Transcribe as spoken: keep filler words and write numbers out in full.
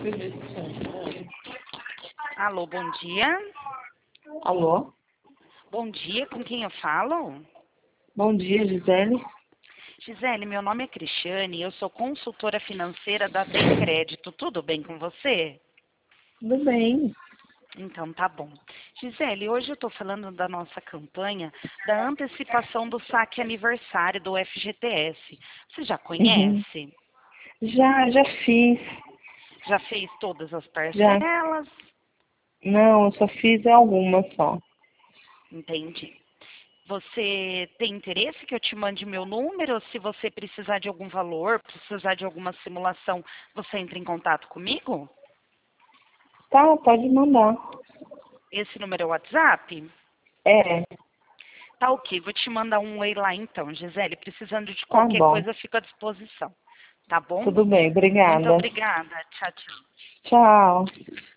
Alô, bom dia. Alô? Bom dia, com quem eu falo? Bom dia, Gisele. Gisele, meu nome é Cristiane e eu sou consultora financeira da Bem Crédito. Tudo bem com você? Tudo bem. Então tá bom. Gisele, hoje eu estou falando da nossa campanha da antecipação do saque aniversário do F G T S. Você já Uhum. conhece? Já, já fiz. Já fez todas as Já. parcelas? Não, eu só fiz algumas só. Entendi. Você tem interesse que eu te mande meu número? Se você precisar de algum valor, precisar de alguma simulação, você entra em contato comigo? Tá, pode mandar. Esse número é o WhatsApp? É, Tá ok, vou te mandar um oi lá então, Gisele. Precisando de tá qualquer bom. coisa, eu fico à disposição. Tá bom? Tudo bem, Muito obrigada. obrigada. Tchau, tchau. Tchau.